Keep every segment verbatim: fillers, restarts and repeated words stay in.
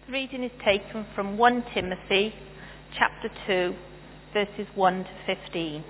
reading is taken from First Timothy chapter two, verses one to fifteen.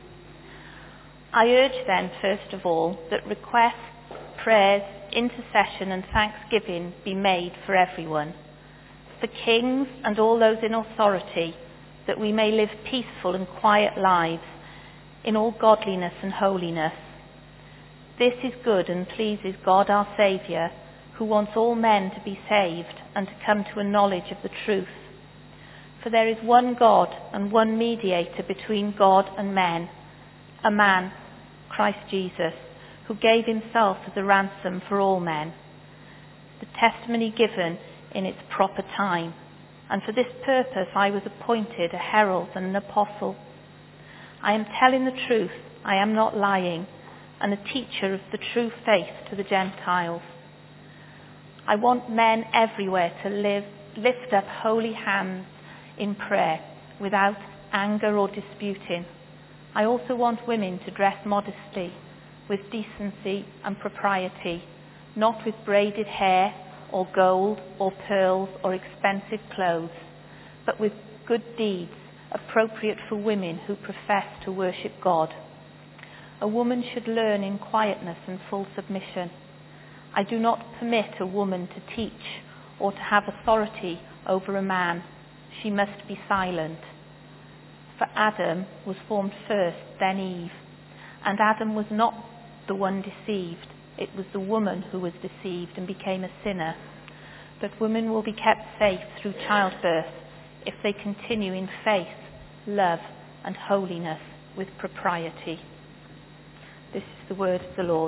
I urge then, first of all, that requests, prayers, intercession and thanksgiving be made for everyone, for kings and all those in authority, that we may live peaceful and quiet lives in all godliness and holiness. This is good and pleases God our Saviour, who wants all men to be saved and to come to a knowledge of the truth. For there is one God and one mediator between God and men, a man, Christ Jesus, who gave himself as a ransom for all men. The testimony given in its proper time, and for this purpose I was appointed a herald and an apostle. I am telling the truth, I am not lying, and a teacher of the true faith to the Gentiles. I want men everywhere to live, lift up holy hands in prayer, without anger or disputing. I also want women to dress modestly, with decency and propriety, not with braided hair or gold or pearls or expensive clothes, but with good deeds appropriate for women who profess to worship God. A woman should learn in quietness and full submission. I do not permit a woman to teach or to have authority over a man. She must be silent. For Adam was formed first, then Eve. And Adam was not the one deceived. It was the woman who was deceived and became a sinner. But women will be kept safe through childbirth if they continue in faith, love, and holiness with propriety. This is the word of the Lord.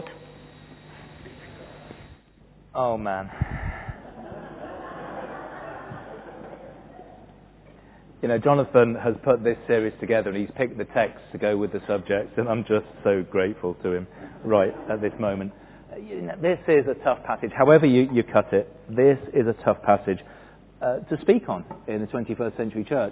Oh, man. You know, Jonathan has put this series together and he's picked the text to go with the subject, and I'm just so grateful to him right at this moment. You know, this is a tough passage. However you, you cut it, this is a tough passage uh, to speak on in the twenty-first century church.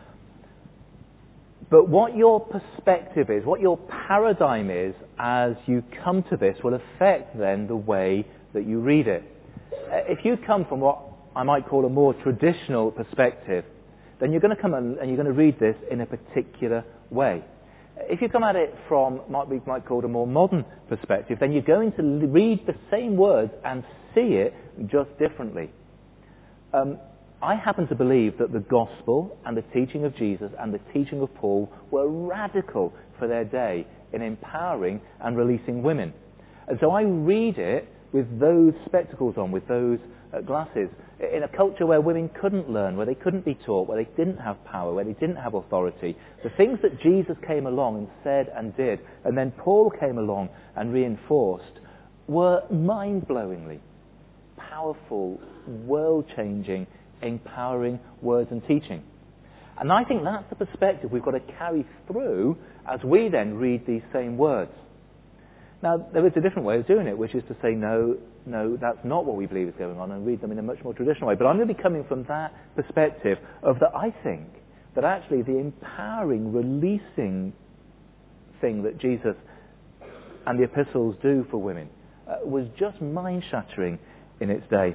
But what your perspective is, what your paradigm is as you come to this will affect then the way that you read it. If you come from what I might call a more traditional perspective, then you're going to come and you're going to read this in a particular way. If you come at it from what we might call a more modern perspective, then you're going to read the same words and see it just differently. Um, I happen to believe that the gospel and the teaching of Jesus and the teaching of Paul were radical for their day in empowering and releasing women. And so I read it with those spectacles on, with those uh, glasses, in a culture where women couldn't learn, where they couldn't be taught, where they didn't have power, where they didn't have authority. The things that Jesus came along and said and did, and then Paul came along and reinforced, were mind-blowingly powerful, world-changing, empowering words and teaching. And I think that's the perspective we've got to carry through as we then read these same words. Now, there is a different way of doing it, which is to say, no, no, that's not what we believe is going on, and read them in a much more traditional way. But I'm going to be coming from that perspective of that I think that actually the empowering, releasing thing that Jesus and the epistles do for women uh, was just mind-shattering in its day.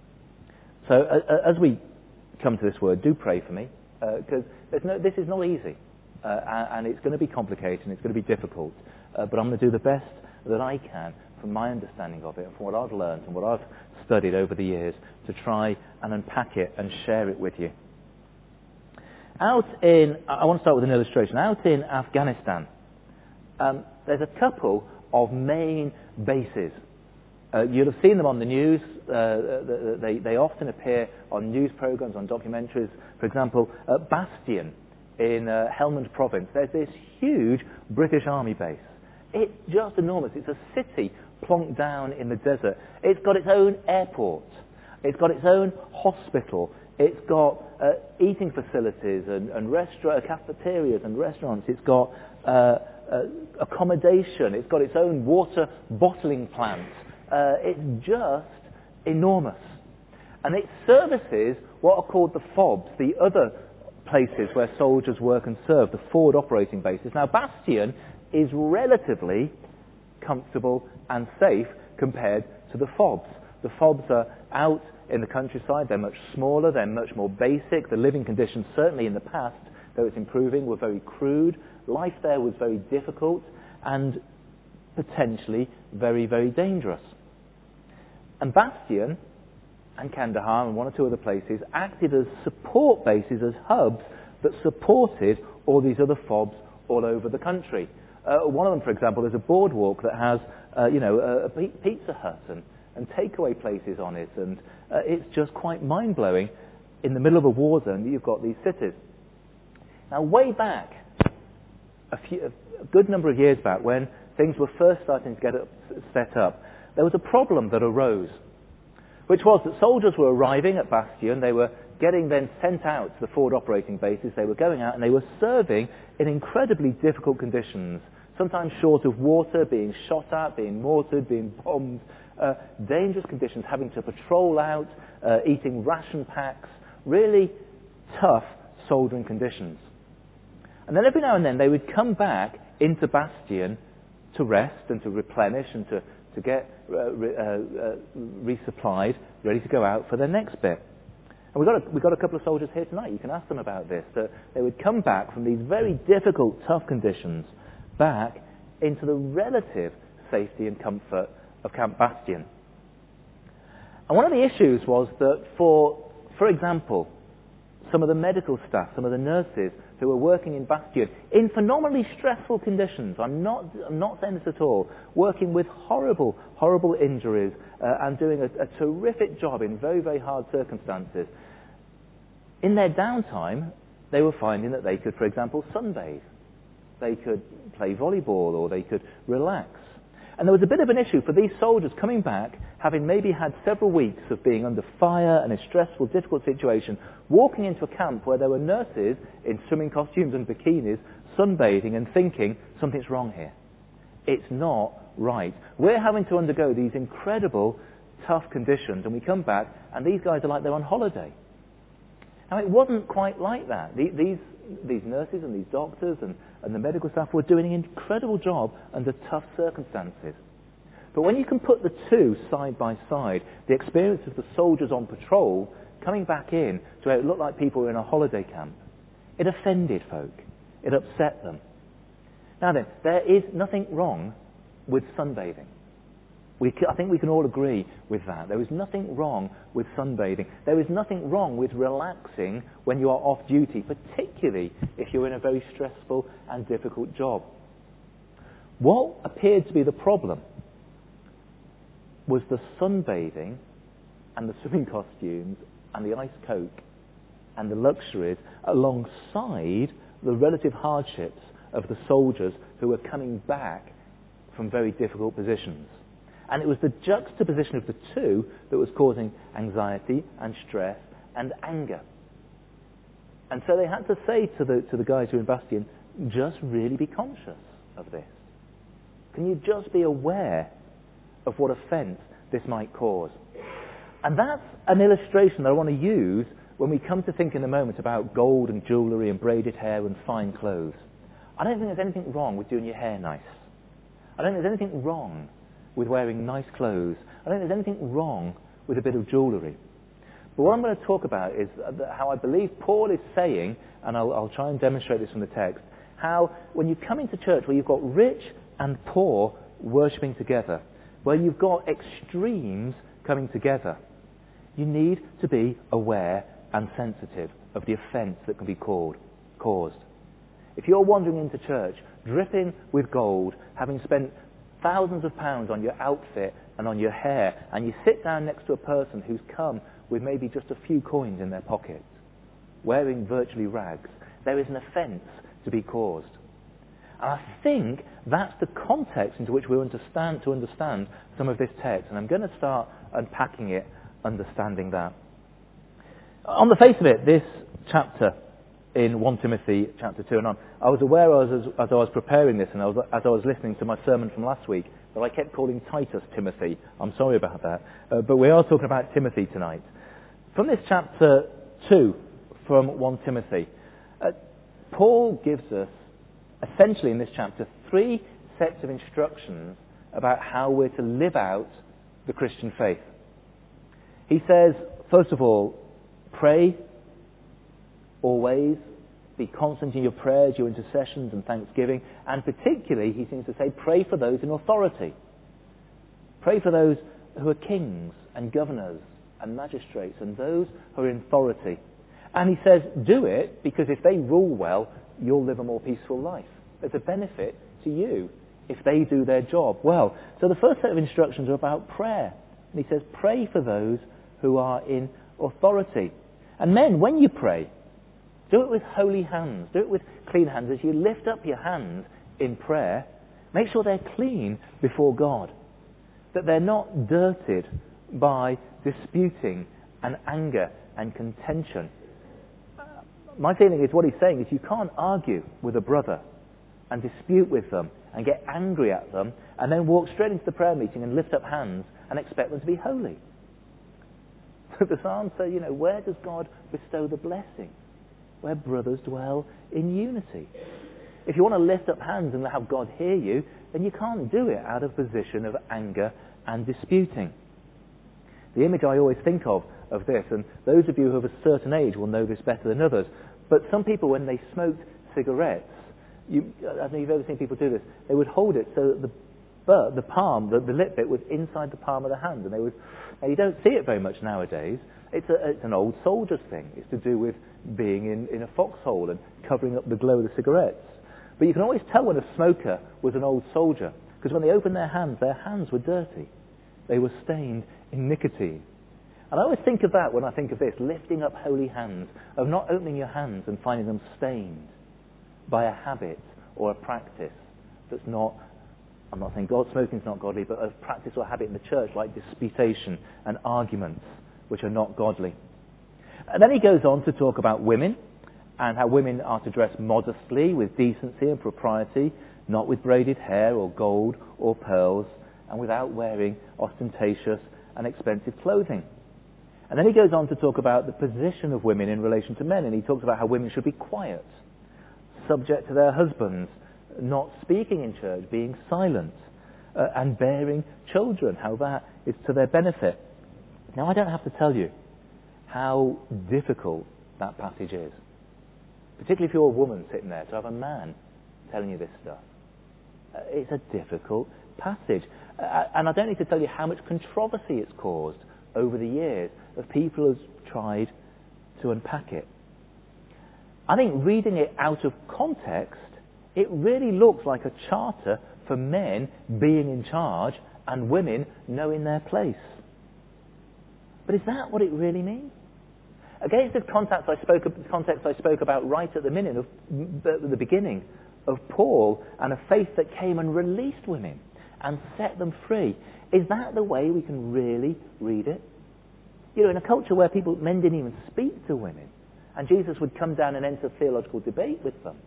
So uh, as we come to this word, do pray for me, because uh, no, this is not easy, uh, and it's going to be complicated, and it's going to be difficult, uh, but I'm going to do the best that I can from my understanding of it and from what I've learned and what I've studied over the years to try and unpack it and share it with you. Out in, I want to start with an illustration. Out in Afghanistan, um, there's a couple of main bases. Uh, you'll have seen them on the news. Uh, they, they often appear on news programs, on documentaries. For example, at Bastion in uh, Helmand province, there's this huge British Army base. It's just enormous. It's a city plonked down in the desert. It's got its own airport. It's got its own hospital. It's got uh, eating facilities and, and restaurant, cafeterias and restaurants. It's got uh, uh, accommodation. It's got its own water bottling plant. Uh, it's just enormous. And it services what are called the F O Bs, the other places where soldiers work and serve, the forward operating bases. Now, Bastion is relatively comfortable and safe compared to the F O Bs. The fobs are out in the countryside. They're much smaller. They're much more basic. The living conditions, certainly in the past, though it's improving, were very crude. Life there was very difficult and potentially very, very dangerous. And Bastion and Kandahar and one or two other places acted as support bases, as hubs that supported all these other fobs all over the country. Uh, one of them, for example, is a boardwalk that has, uh, you know, a, a Pizza Hut and, and takeaway places on it, and uh, it's just quite mind-blowing. In the middle of a war zone, you've got these cities. Now, way back, a, few, a good number of years back, when things were first starting to get up, set up, there was a problem that arose, which was that soldiers were arriving at Bastion. They were getting then sent out to the forward operating bases. They were going out and they were serving in incredibly difficult conditions, sometimes short of water, being shot at, being mortared, being bombed, uh, dangerous conditions, having to patrol out, uh, eating ration packs, really tough soldering conditions. And then every now and then they would come back into Bastion to rest and to replenish and to, to get uh, re, uh, uh, resupplied, ready to go out for their next bit. And we've got, a, we've got a couple of soldiers here tonight. You can ask them about this. That they would come back from these very difficult, tough conditions back into the relative safety and comfort of Camp Bastion. And one of the issues was that for, for example, some of the medical staff, some of the nurses who were working in Bastion in phenomenally stressful conditions, I'm not, I'm not saying this at all, working with horrible, horrible injuries uh, and doing a, a terrific job in very, very hard circumstances. In their downtime, they were finding that they could, for example, sunbathe. They could play volleyball or they could relax. And there was a bit of an issue for these soldiers coming back, having maybe had several weeks of being under fire and a stressful, difficult situation, walking into a camp where there were nurses in swimming costumes and bikinis, sunbathing and thinking, something's wrong here. It's not right. We're having to undergo these incredible, tough conditions, and we come back, and these guys are like they're on holiday. Now, it wasn't quite like that. These, these nurses and these doctors and, and the medical staff were doing an incredible job under tough circumstances. But when you can put the two side by side, the experience of the soldiers on patrol coming back in to where it looked like people were in a holiday camp, it offended folk. It upset them. Now then, there is nothing wrong with sunbathing. We, I think we can all agree with that. There is nothing wrong with sunbathing. There is nothing wrong with relaxing when you are off duty, particularly if you're in a very stressful and difficult job. What appeared to be the problem was the sunbathing and the swimming costumes and the ice coke and the luxuries alongside the relative hardships of the soldiers who were coming back from very difficult positions. And it was the juxtaposition of the two that was causing anxiety and stress and anger. And so they had to say to the, to the guys who were in Bastion, just really be conscious of this. Can you just be aware of what offence this might cause? And that's an illustration that I want to use when we come to think in a moment about gold and jewellery and braided hair and fine clothes. I don't think there's anything wrong with doing your hair nice. I don't think there's anything wrong with wearing nice clothes. I don't think there's anything wrong with a bit of jewellery. But what I'm going to talk about is how I believe Paul is saying, and I'll, I'll try and demonstrate this from the text, how when you come into church where you've got rich and poor worshipping together, where you've got extremes coming together, you need to be aware and sensitive of the offence that can be called, caused. If you're wandering into church, dripping with gold, having spent thousands of pounds on your outfit and on your hair, and you sit down next to a person who's come with maybe just a few coins in their pocket, wearing virtually rags, there is an offence to be caused. And I think that's the context into which we understand to understand some of this text, and I'm going to start unpacking it, understanding that. On the face of it, this chapter in First Timothy chapter two and on, I was aware as, as I was preparing this and I was, as I was listening to my sermon from last week that I kept calling Titus Timothy. I'm sorry about that. Uh, but we are talking about Timothy tonight. From this chapter two, from First Timothy, uh, Paul gives us, essentially in this chapter, three sets of instructions about how we're to live out the Christian faith. He says, first of all, pray always. Be constant in your prayers, your intercessions and thanksgiving. And particularly, he seems to say, pray for those in authority. Pray for those who are kings and governors and magistrates and those who are in authority. And he says, do it because if they rule well, you'll live a more peaceful life. There's a benefit to you if they do their job well. So the first set of instructions are about prayer. And he says, pray for those who are in authority. And men, when you pray, do it with holy hands. Do it with clean hands. As you lift up your hands in prayer, make sure they're clean before God. That they're not dirtied by disputing and anger and contention. My feeling is what he's saying is you can't argue with a brother and dispute with them and get angry at them and then walk straight into the prayer meeting and lift up hands and expect them to be holy. The Psalms say, you know, where does God bestow the blessing? Where brothers dwell in unity. If you want to lift up hands and have God hear you, then you can't do it out of a position of anger and disputing. The image I always think of of this, and those of you who have a certain age will know this better than others, but some people when they smoked cigarettes, you, I don't know if you've ever seen people do this, they would hold it so that the but the palm, the, the lip bit was inside the palm of the hand, and they would. Now you don't see it very much nowadays. It's, a, it's an old soldier's thing. It's to do with being in, in a foxhole and covering up the glow of the cigarettes. But you can always tell when a smoker was an old soldier, because when they opened their hands, their hands were dirty. They were stained in nicotine. And I always think of that when I think of this, lifting up holy hands, of not opening your hands and finding them stained by a habit or a practice that's not, I'm not saying God smoking is not godly, but a practice or habit in the church like disputation and arguments which are not godly. And then he goes on to talk about women and how women are to dress modestly with decency and propriety, not with braided hair or gold or pearls, and without wearing ostentatious and expensive clothing. And then he goes on to talk about the position of women in relation to men, and he talks about how women should be quiet, subject to their husbands, not speaking in church, being silent, uh, and bearing children, how that is to their benefit. Now, I don't have to tell you how difficult that passage is, particularly if you're a woman sitting there, to have a man telling you this stuff. Uh, it's a difficult passage. Uh, and I don't need to tell you how much controversy it's caused over the years of people who have tried to unpack it. I think reading it out of context, it really looks like a charter for men being in charge and women knowing their place. But is that what it really means? Against the context I spoke, context I spoke about right at the minute of the beginning of Paul and a faith that came and released women and set them free, is that the way we can really read it? You know, in a culture where people, men didn't even speak to women, and Jesus would come down and enter theological debate with them.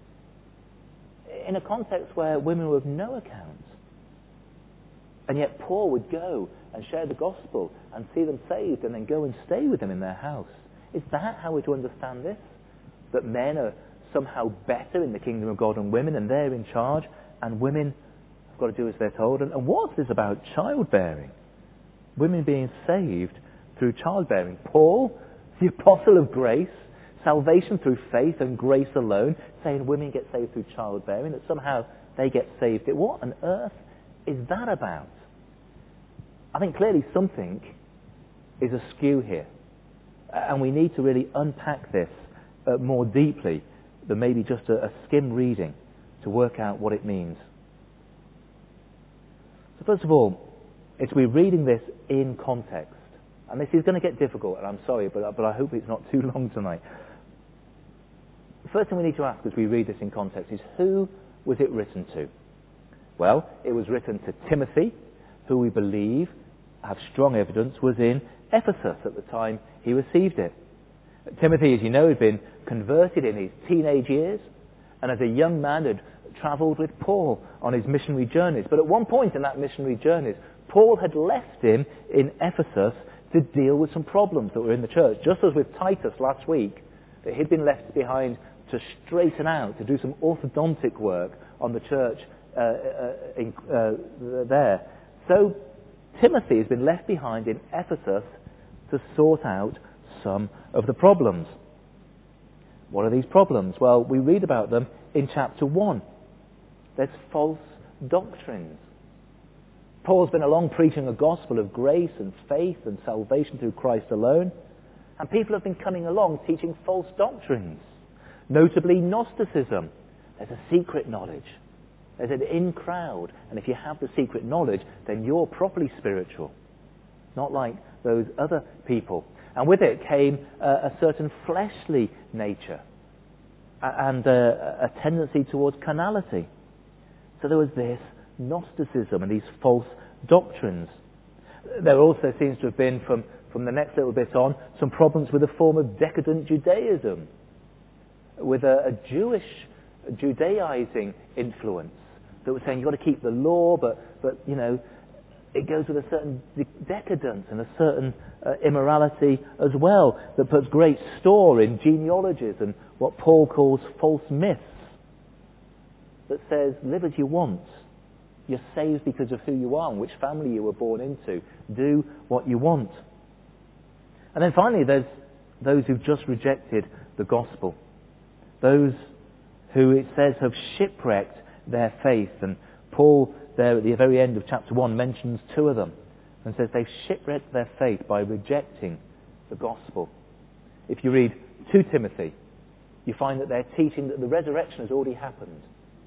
In a context where women were of no account. And yet Paul would go and share the gospel and see them saved and then go and stay with them in their house. Is that how we're to understand this? That men are somehow better in the kingdom of God than women, and they're in charge, and women have got to do as they're told. And, and what's this about childbearing? Women being saved through childbearing. Paul, the apostle of grace, salvation through faith and grace alone, saying women get saved through childbearing, that somehow they get saved. What on earth is that about? I think clearly something is askew here. And we need to really unpack this uh, more deeply than maybe just a, a skim reading to work out what it means. So first of all, it's we're reading this in context. And this is going to get difficult, and I'm sorry, but, but I hope it's not too long tonight. The first thing we need to ask as we read this in context is, who was it written to? Well, it was written to Timothy, who we believe, have strong evidence, was in Ephesus at the time he received it. Timothy, as you know, had been converted in his teenage years, and as a young man had travelled with Paul on his missionary journeys. But at one point in that missionary journeys, Paul had left him in Ephesus to deal with some problems that were in the church. Just as with Titus last week, that he'd been left behind to straighten out, to do some orthodontic work on the church uh, uh, in, uh, there. So Timothy has been left behind in Ephesus to sort out some of the problems. What are these problems? Well, we read about them in chapter one. There's false doctrines. Paul's been along preaching a gospel of grace and faith and salvation through Christ alone, and people have been coming along teaching false doctrines, notably Gnosticism. There's a secret knowledge. There's an in crowd, and if you have the secret knowledge, then you're properly spiritual, not like those other people. And with it came uh, a certain fleshly nature and uh, a tendency towards carnality. So there was this Gnosticism and these false doctrines. There also seems to have been, from, from the next little bit on, some problems with a form of decadent Judaism, with a, a Jewish Judaizing influence that was saying you've got to keep the law, but, but you know, it goes with a certain decadence and a certain uh, immorality as well that puts great store in genealogies and what Paul calls false myths that says live as you want. You're saved because of who you are and which family you were born into. Do what you want. And then finally there's those who've just rejected the gospel. Those who it says have shipwrecked their faith. And Paul there at the very end of chapter one mentions two of them and says they've shipwrecked their faith by rejecting the gospel. If you read Second Timothy, you find that they're teaching that the resurrection has already happened.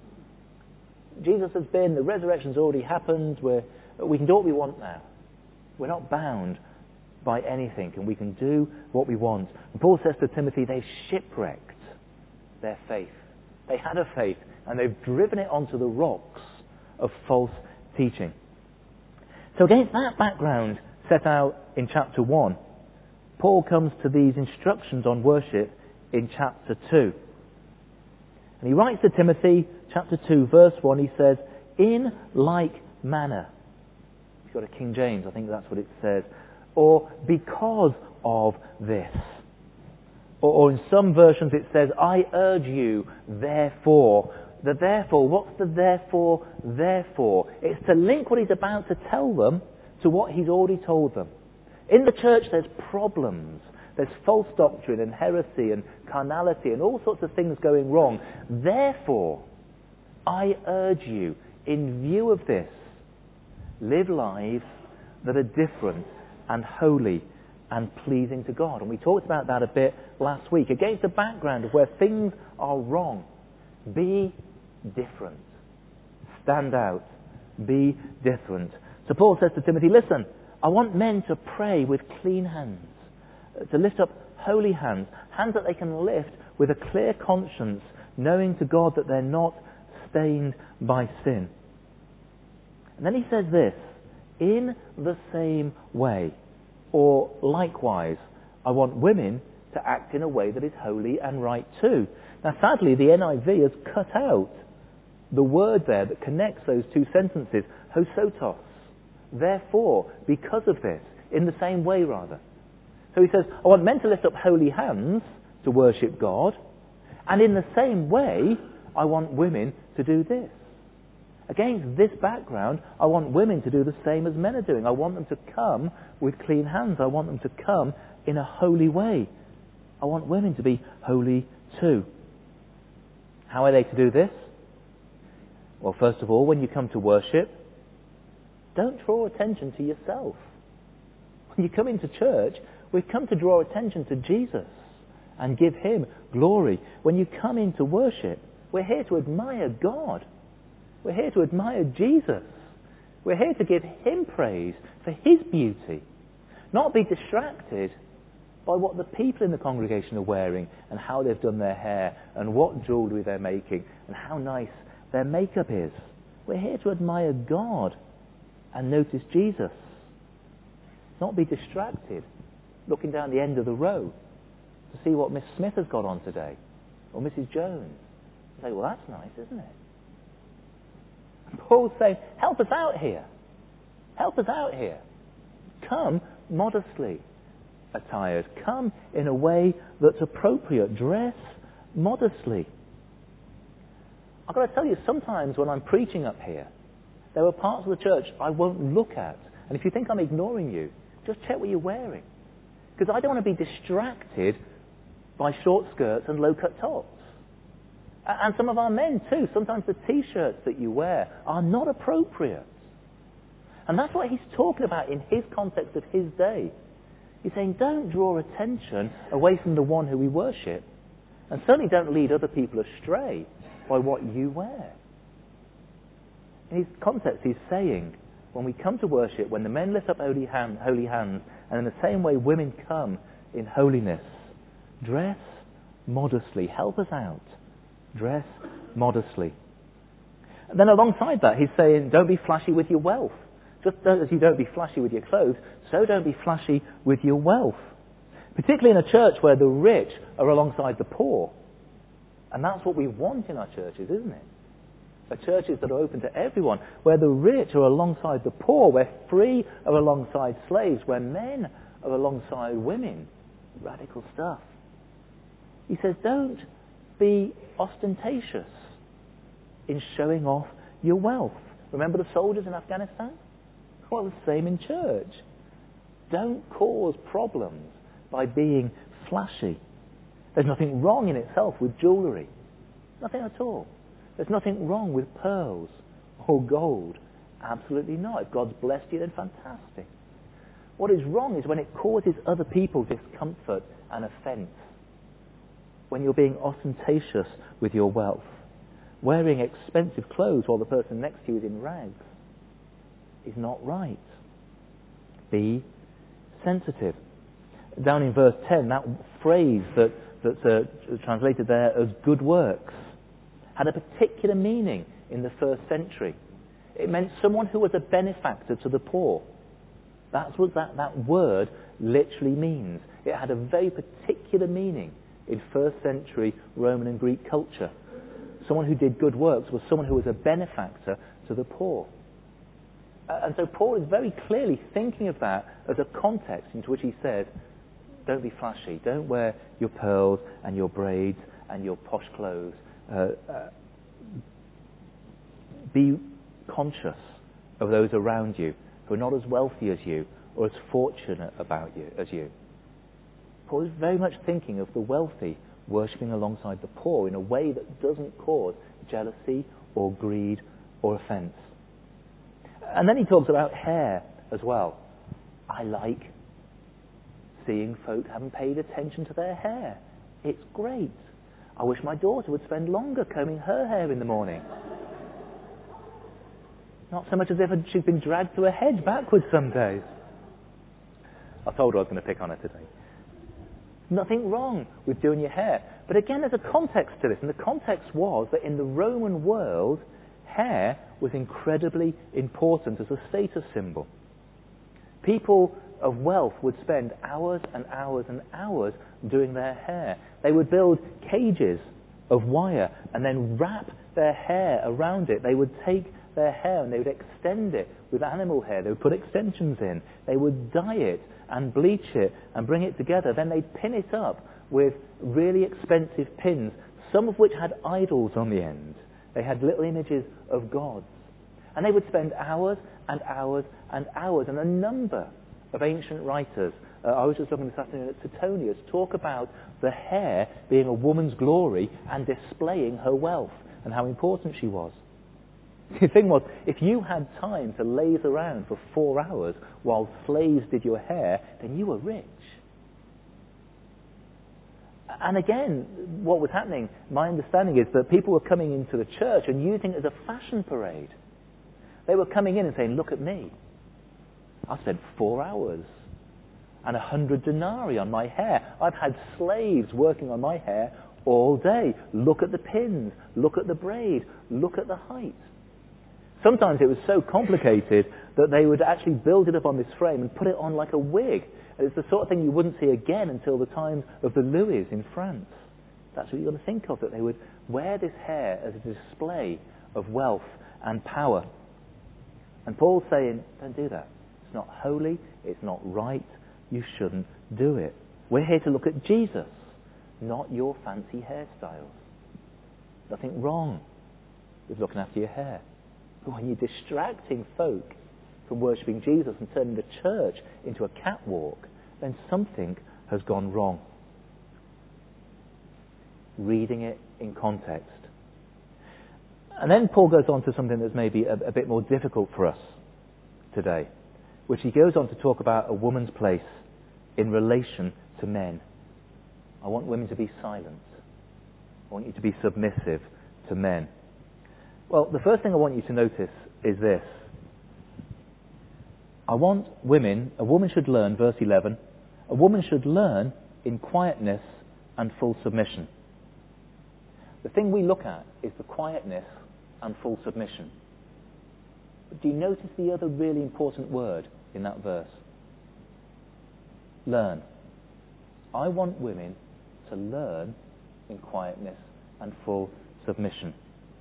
Jesus has been, the resurrection's already happened, we're, we can do what we want now. We're not bound by anything and we can do what we want. And Paul says to Timothy, they've shipwrecked their faith. They had a faith and they've driven it onto the rocks of false teaching. So against that background set out in chapter one, Paul comes to these instructions on worship in chapter two. And he writes to Timothy, chapter two, verse one, he says, in like manner. You've got a King James, I think that's what it says. Or because of this. Or, or in some versions it says, I urge you, therefore. The therefore, what's the therefore, therefore? It's to link what he's about to tell them to what he's already told them. In the church there's problems. There's false doctrine and heresy and carnality and all sorts of things going wrong. Therefore, I urge you, in view of this, live lives that are different and holy and pleasing to God. And we talked about that a bit last week. Against the background of where things are wrong, be different. Stand out. Be different. So Paul says to Timothy, listen, I want men to pray with clean hands, to lift up holy hands, hands that they can lift with a clear conscience, knowing to God that they're not stained by sin. And then he says this, in the same way, or likewise, I want women to act in a way that is holy and right too. Now sadly, the N I V has cut out the word there that connects those two sentences, hosotos. Therefore, because of this, in the same way rather. So he says, I want men to lift up holy hands to worship God, and in the same way, I want women to do this. Against this background, I want women to do the same as men are doing. I want them to come with clean hands. I want them to come in a holy way. I want women to be holy too. How are they to do this? Well, first of all, when you come to worship, don't draw attention to yourself. When you come into church, we've come to draw attention to Jesus and give him glory. When you come into worship, we're here to admire God. We're here to admire Jesus. We're here to give him praise for his beauty. Not be distracted by what the people in the congregation are wearing and how they've done their hair and what jewellery they're making and how nice their makeup is. We're here to admire God and notice Jesus. Not be distracted looking down the end of the row to see what Miss Smith has got on today or Missus Jones. You say, well, that's nice, isn't it? And Paul's saying, help us out here. Help us out here. Come modestly attired. Come in a way that's appropriate. Dress modestly. I've got to tell you, sometimes when I'm preaching up here, there are parts of the church I won't look at. And if you think I'm ignoring you, just check what you're wearing. Because I don't want to be distracted by short skirts and low-cut tops. And some of our men too, sometimes the T-shirts that you wear are not appropriate. And that's what he's talking about in his context of his day. He's saying, don't draw attention away from the one who we worship. And certainly don't lead other people astray by what you wear. In his context, he's saying, when we come to worship, when the men lift up holy, hand, holy hands, and in the same way women come in holiness, dress modestly. Help us out. Dress modestly. And then alongside that, he's saying, don't be flashy with your wealth. Just as you don't be flashy with your clothes, so don't be flashy with your wealth. Particularly in a church where the rich are alongside the poor. And that's what we want in our churches, isn't it? A churches that are open to everyone, where the rich are alongside the poor, where free are alongside slaves, where men are alongside women. Radical stuff. He says, don't be ostentatious in showing off your wealth. Remember the soldiers in Afghanistan? Well, the same in church. Don't cause problems by being flashy. There's nothing wrong in itself with jewellery. Nothing at all. There's nothing wrong with pearls or gold. Absolutely not. If God's blessed you, then fantastic. What is wrong is when it causes other people discomfort and offence. When you're being ostentatious with your wealth. Wearing expensive clothes while the person next to you is in rags is not right. Be sensitive. Down in verse ten, that phrase that, that's uh, translated there as good works had a particular meaning in the first century. It meant someone who was a benefactor to the poor. That's what that, that word literally means. It had a very particular meaning in first century Roman and Greek culture. Someone who did good works was someone who was a benefactor to the poor. Uh, and so Paul is very clearly thinking of that as a context into which he says, don't be flashy, don't wear your pearls and your braids and your posh clothes. Uh, uh, be conscious of those around you who are not as wealthy as you or as fortunate about you as you. Paul is very much thinking of the wealthy worshipping alongside the poor in a way that doesn't cause jealousy or greed or offence. And then he talks about hair as well. I like seeing folk haven't paid attention to their hair. It's great. I wish my daughter would spend longer combing her hair in the morning. Not so much as if she's been dragged through a hedge backwards some days. I told her I was going to pick on her today. Nothing wrong with doing your hair. But again, there's a context to this. And the context was that in the Roman world, hair was incredibly important as a status symbol. People of wealth would spend hours and hours and hours doing their hair. They would build cages of wire and then wrap their hair around it. They would take their hair and they would extend it with animal hair. They would put extensions in. They would dye it and bleach it and bring it together. Then they'd pin it up with really expensive pins, some of which had idols on the end. They had little images of gods. And they would spend hours and hours and hours. And a number of ancient writers, uh, I was just looking this afternoon at Suetonius, talk about the hair being a woman's glory and displaying her wealth and how important she was. The thing was, if you had time to laze around for four hours while slaves did your hair, then you were rich. And again, what was happening, my understanding is that people were coming into the church and using it as a fashion parade. They were coming in and saying, look at me. I spent four hours and a hundred denarii on my hair. I've had slaves working on my hair all day. Look at the pins. Look at the braid. Look at the height. Sometimes it was so complicated that they would actually build it up on this frame and put it on like a wig. And it's the sort of thing you wouldn't see again until the time of the Louis in France. That's what you've got to think of, that they would wear this hair as a display of wealth and power. And Paul's saying, don't do that. It's not holy. It's not right. You shouldn't do it. We're here to look at Jesus, not your fancy hairstyles. Nothing wrong with looking after your hair. But when you're distracting folk from worshipping Jesus and turning the church into a catwalk, then something has gone wrong. Reading it in context. And then Paul goes on to something that's maybe a, a bit more difficult for us today, which he goes on to talk about a woman's place in relation to men. I want women to be silent. I want you to be submissive to men. Well, the first thing I want you to notice is this. I want women, a woman should learn, verse eleven, a woman should learn in quietness and full submission. The thing we look at is the quietness and full submission. But do you notice the other really important word in that verse? Learn. I want women to learn in quietness and full submission.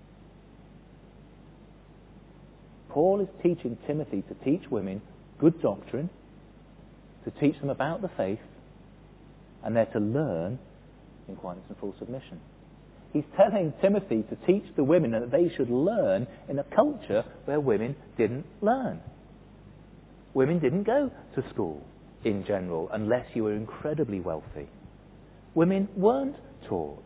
Paul is teaching Timothy to teach women good doctrine, to teach them about the faith, and they're to learn in quietness and full submission. He's telling Timothy to teach the women that they should learn in a culture where women didn't learn. Women didn't go to school in general unless you were incredibly wealthy. Women weren't taught.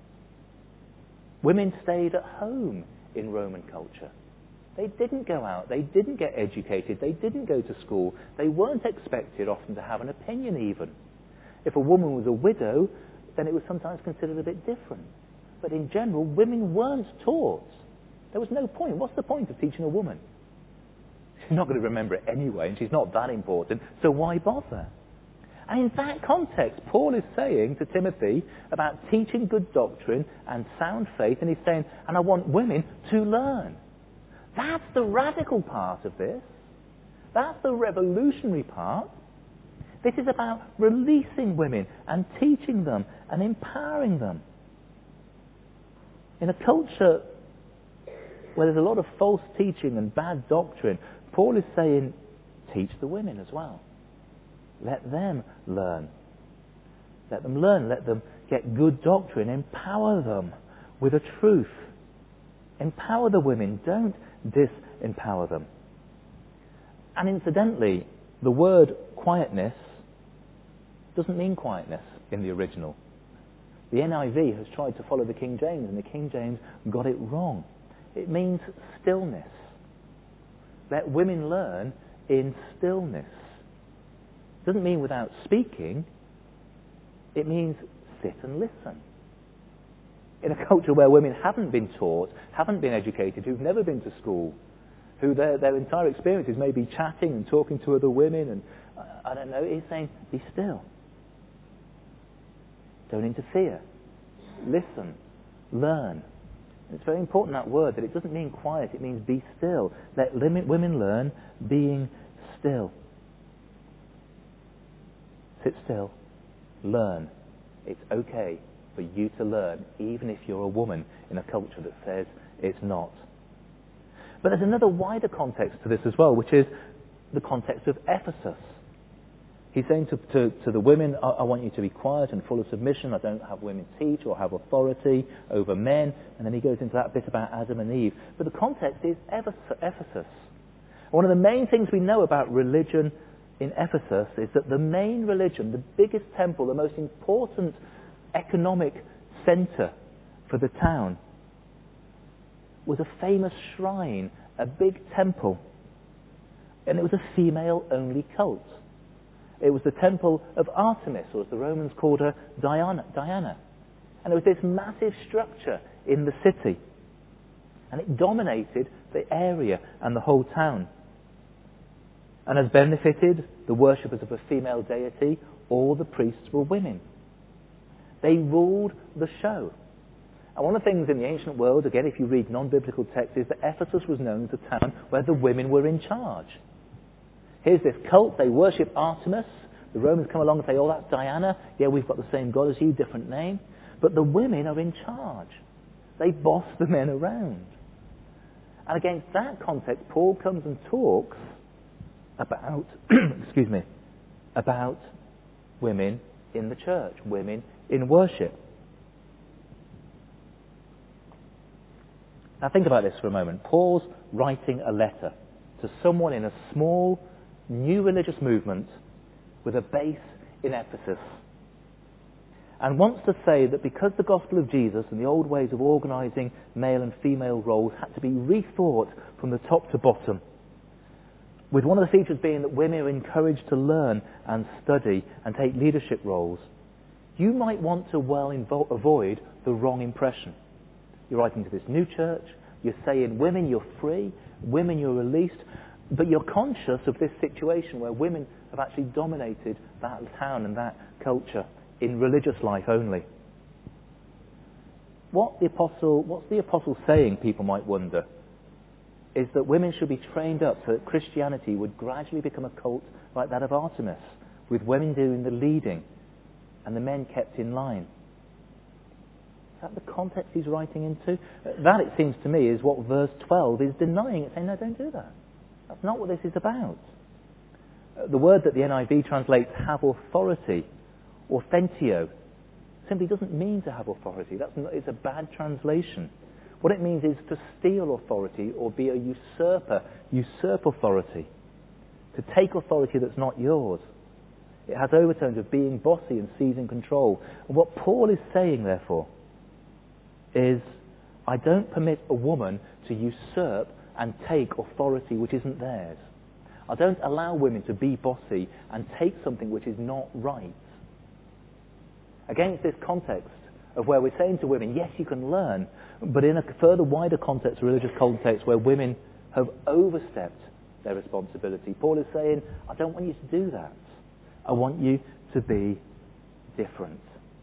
Women stayed at home in Roman culture. They didn't go out. They didn't get educated. They didn't go to school. They weren't expected often to have an opinion even. If a woman was a widow, then it was sometimes considered a bit different. But in general, women weren't taught. There was no point. What's the point of teaching a woman? She's not going to remember it anyway, and she's not that important, so why bother? And in that context, Paul is saying to Timothy about teaching good doctrine and sound faith, and he's saying, and I want women to learn. That's the radical part of this. That's the revolutionary part. This is about releasing women and teaching them and empowering them. In a culture where there's a lot of false teaching and bad doctrine, Paul is saying, teach the women as well. Let them learn. Let them learn. Let them get good doctrine. Empower them with a truth. Empower the women. Don't disempower them. And incidentally, the word quietness doesn't mean quietness in the original. The N I V has tried to follow the King James, and the King James got it wrong. It means stillness. Let women learn in stillness. It doesn't mean without speaking. It means sit and listen. In a culture where women haven't been taught, haven't been educated, who've never been to school, who their, their entire experience is maybe chatting and talking to other women, and I don't know, he's saying, be still. Don't interfere. Listen. Learn. It's very important, that word, that it doesn't mean quiet, it means be still. Let women learn being still. Sit still. Learn. It's okay for you to learn, even if you're a woman in a culture that says it's not. But there's another wider context to this as well, which is the context of Ephesus. He's saying to, to, to the women, I, I want you to be quiet and full of submission. I don't have women teach or have authority over men. And then he goes into that bit about Adam and Eve. But the context is Ephesus. One of the main things we know about religion in Ephesus is that the main religion, the biggest temple, the most important economic centre for the town, was a famous shrine, a big temple. And it was a female-only cult. It was the temple of Artemis, or as the Romans called her, Diana. Diana. And there was this massive structure in the city. And it dominated the area and the whole town. And has benefited the worshippers of a female deity. All the priests were women. They ruled the show. And one of the things in the ancient world, again, if you read non-biblical texts, is that Ephesus was known as a town where the women were in charge. Here's this cult, they worship Artemis. The Romans come along and say, oh, that's Diana. Yeah, we've got the same god as you, different name. But the women are in charge. They boss the men around. And against that context, Paul comes and talks about, excuse me, about women in the church, women in worship. Now think about this for a moment. Paul's writing a letter to someone in a small, new religious movement with a base in Ephesus. and wants to say that because the gospel of Jesus and the old ways of organising male and female roles had to be rethought from the top to bottom, with one of the features being that women are encouraged to learn and study and take leadership roles, you might want to well invo- avoid the wrong impression. You're writing to this new church, you're saying, women, you're free, women, you're released, but you're conscious of this situation where women have actually dominated that town and that culture in religious life only. What the apostle, what's the apostle saying, people might wonder, is that women should be trained up so that Christianity would gradually become a cult like that of Artemis, with women doing the leading and the men kept in line. Is that the context he's writing into? That, it seems to me, is what verse twelve is denying. It's saying, no, don't do that. That's not what this is about. The word that the N I V translates have authority, authentio, simply doesn't mean to have authority. That's not, it's a bad translation. What it means is to steal authority or be a usurper, usurp authority, to take authority that's not yours. It has overtones of being bossy and seizing control. And what Paul is saying, therefore, is I don't permit a woman to usurp and take authority which isn't theirs. I don't allow women to be bossy and take something which is not right. Against this context of where we're saying to women, yes, you can learn, but in a further wider context, a religious context where women have overstepped their responsibility, Paul is saying, I don't want you to do that. I want you to be different.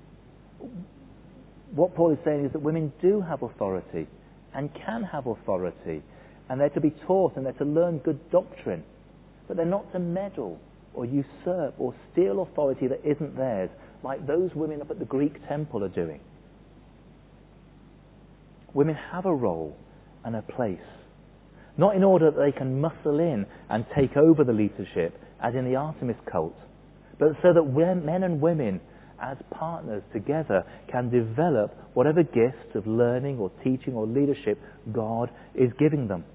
What Paul is saying is that women do have authority and can have authority, and they're to be taught and they're to learn good doctrine, but they're not to meddle or usurp or steal authority that isn't theirs, like those women up at the Greek temple are doing. Women have a role and a place, not in order that they can muscle in and take over the leadership, as in the Artemis cult, but so that men and women, as partners together, can develop whatever gifts of learning or teaching or leadership God is giving them.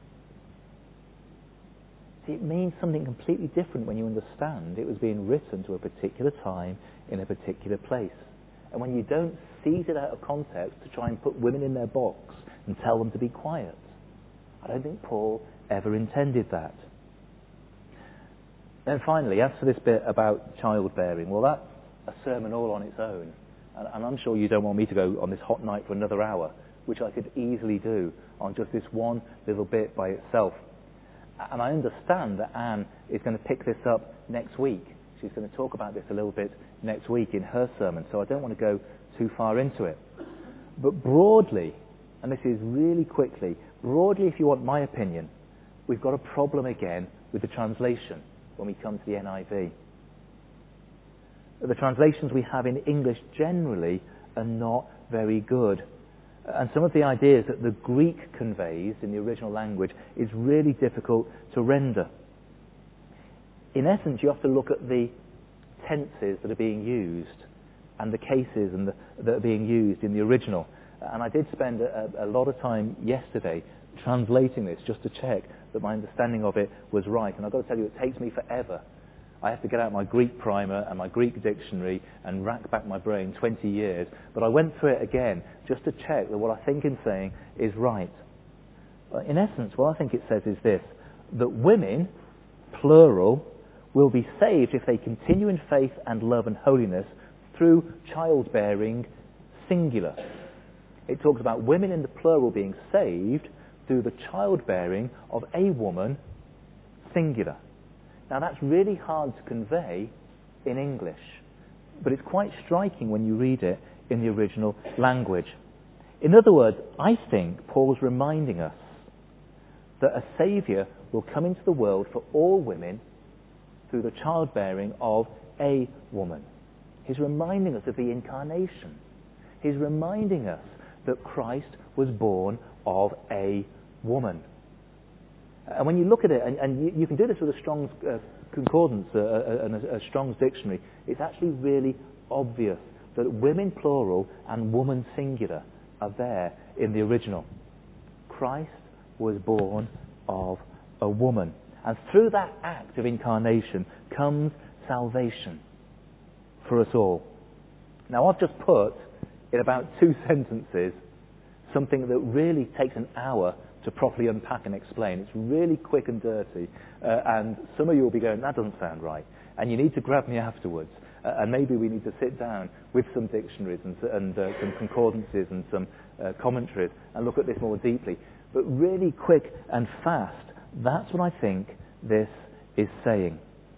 See, it means something completely different when you understand it was being written to a particular time in a particular place. And when you don't seize it out of context to try and put women in their box and tell them to be quiet. I don't think Paul ever intended that. And finally, as for this bit about childbearing, well, that's a sermon all on its own. And, and I'm sure you don't want me to go on this hot night for another hour, which I could easily do on just this one little bit by itself. And I understand that Anne is going to pick this up next week. She's going to talk about this a little bit next week in her sermon, so I don't want to go too far into it. But broadly, and this is really quickly, broadly, if you want my opinion, we've got a problem again with the translation when we come to the N I V. The translations we have in English generally are not very good. And some of the ideas that the Greek conveys in the original language is really difficult to render. In essence, you have to look at the tenses that are being used and the cases and the, that are being used in the original. And I did spend a, a lot of time yesterday translating this just to check that my understanding of it was right. And I've got to tell you, it takes me forever. I have to get out my Greek primer and my Greek dictionary and rack back my brain twenty years. But I went through it again just to check that what I think in saying is right. In essence, what I think it says is this, that women, plural, will be saved if they continue in faith and love and holiness through childbearing, singular. It talks about women in the plural being saved through the childbearing of a woman, singular. Now that's really hard to convey in English, but it's quite striking when you read it in the original language. In other words, I think Paul's reminding us that a Saviour will come into the world for all women through the childbearing of a woman. He's reminding us of the incarnation. He's reminding us that Christ was born of a woman. And when you look at it, and, and you, you can do this with a Strong's uh, concordance uh, and a, a Strong's dictionary, it's actually really obvious that women plural and woman singular are there in the original. Christ was born of a woman. And through that act of incarnation comes salvation for us all. Now, I've just put in about two sentences something that really takes an hour to properly unpack and explain. It's really quick and dirty, uh, and some of you will be going, that doesn't sound right, and you need to grab me afterwards, uh, and maybe we need to sit down with some dictionaries and, and uh, some concordances and some uh, commentaries and look at this more deeply. But really quick and fast, that's what I think this is saying.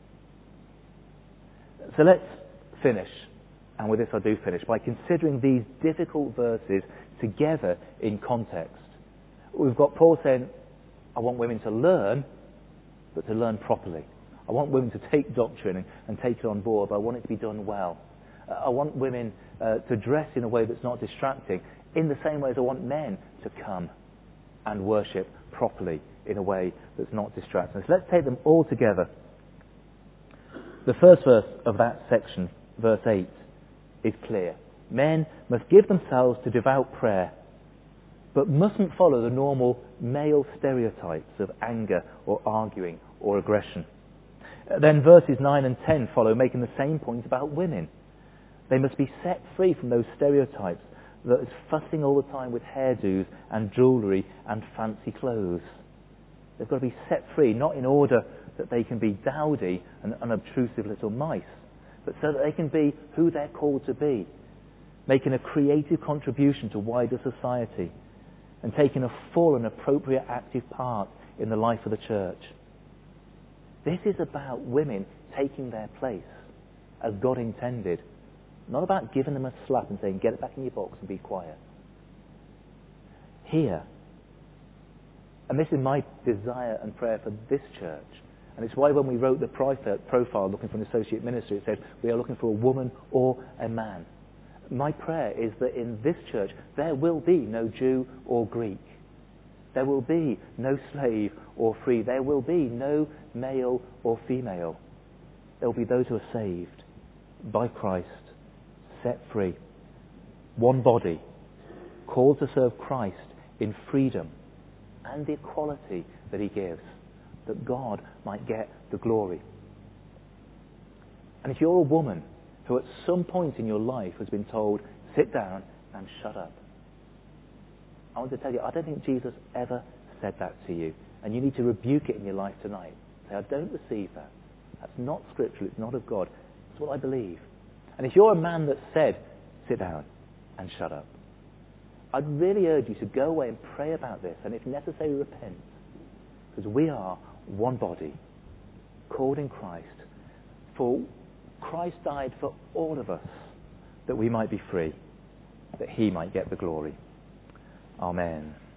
So let's finish, and with this I do finish, by considering these difficult verses together in context. We've got Paul saying, I want women to learn, but to learn properly. I want women to take doctrine and, and take it on board, but I want it to be done well. Uh, I want women uh, to dress in a way that's not distracting, in the same way as I want men to come and worship properly in a way that's not distracting. So let's take them all together. The first verse of that section, verse eight, is clear. Men must give themselves to devout prayer, but mustn't follow the normal male stereotypes of anger or arguing or aggression. Then verses nine and ten follow, making the same point about women. They must be set free from those stereotypes that is fussing all the time with hairdos and jewellery and fancy clothes. They've got to be set free, not in order that they can be dowdy and unobtrusive little mice, but so that they can be who they're called to be, making a creative contribution to wider society and taking a full and appropriate active part in the life of the church. This is about women taking their place as God intended, not about giving them a slap and saying, get it back in your box and be quiet. Here, and this is my desire and prayer for this church, and it's why when we wrote the profile looking for an associate minister, it said we are looking for a woman or a man. My prayer is that in this church there will be no Jew or Greek. There will be no slave or free. There will be no male or female. There will be those who are saved by Christ, set free. One body, called to serve Christ in freedom and the equality that he gives, that God might get the glory. And if you're a woman who at some point in your life has been told, sit down and shut up, I want to tell you, I don't think Jesus ever said that to you. And you need to rebuke it in your life tonight. Say, I don't receive that. That's not scriptural. It's not of God. It's what I believe. And if you're a man that said, sit down and shut up, I'd really urge you to go away and pray about this, and if necessary, repent. Because we are one body, called in Christ. For Christ died for all of us, that we might be free, that he might get the glory. Amen.